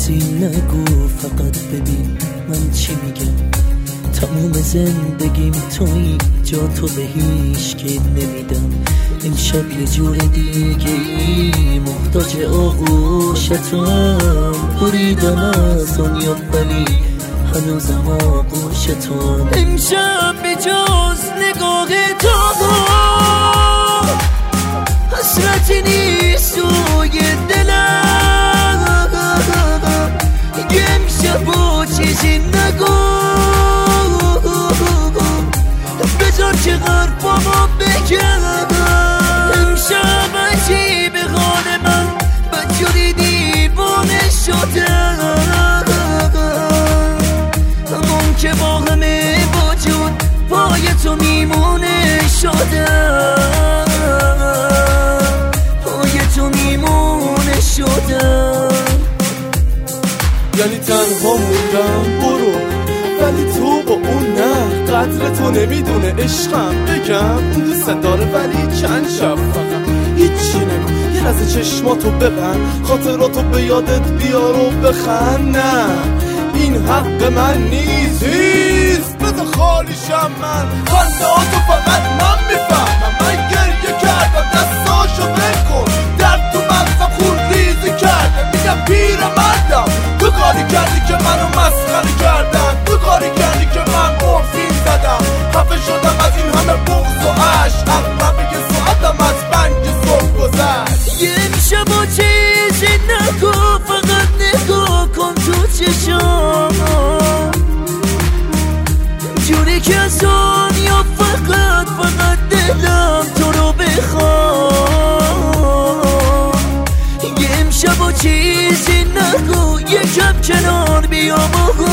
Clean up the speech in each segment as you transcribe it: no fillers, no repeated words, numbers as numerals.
چیزی نگو، فقط ببین من چی میگم. تموم زندگیم تویی، جا تو به هیچ که نمیدم. امشب یه جور دیگه ای، محتاج آغوشتم. بریدم از دنیا ولی هنوزم آغوشتم. امشب به جز نگاه تو حسرتی نیست توی دلم. امشب با چیزی نگو، بذار که حرفامو بگم. امشب عجیب حال من بدجوری دیوانه شدم. همون که با همه وجود پای تو میمونه شدم. پای تو میمونه شدم. یعنی تنها موندم برو، ولی تو با اون نه. قدر تو نمیدونه عشقم، بگم اون دوست داره ولی چند شب فقط هیچی نگو. یه لحظه چشماتو ببند، خاطراتو به یادت بیار و بخند. نه این حق من نیست، بذار خالیشم من. خندهاتو فقط من میفهمم. من گریه کردم دستاشو بکن، درد تو مغزم خون ریزی کرده. میگم پیرمردم، تو کاری کردی که منو مسخره کردن. تو کاری کردی که من مورفین زدم. خفه شدم از این همه بغض و عشق. اغلب یه ساعتم از 5 صبح گذشت. یه امشب با چیزی نگو، فقط نگاه کن تو چشام. جوری که از دنیا فقط دلم تو رو بخوام. یه امشب با چیزی نگو، یکم کنار بیام.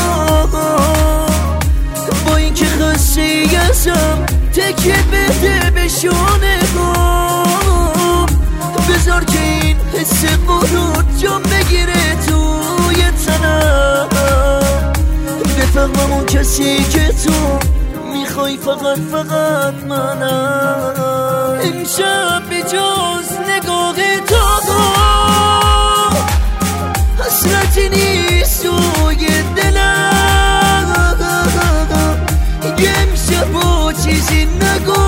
با این که خسته ازم تکیه بده به شانه گم. بذار که این حس ورود جام بگیره توی تنم. بفهمم اون کسی که تو میخوای فقط منم. امشب به جز نگاه تو حسرتی نیست توی دلم. امشب با چیزی نگو،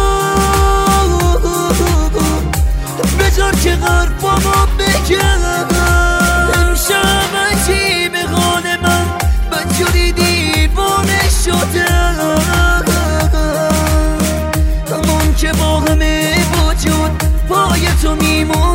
بذار که حرفامو بگم. امشب عجیب حال من بدجوری دیوانه شدم. همون که با همه وجود پای تو میمون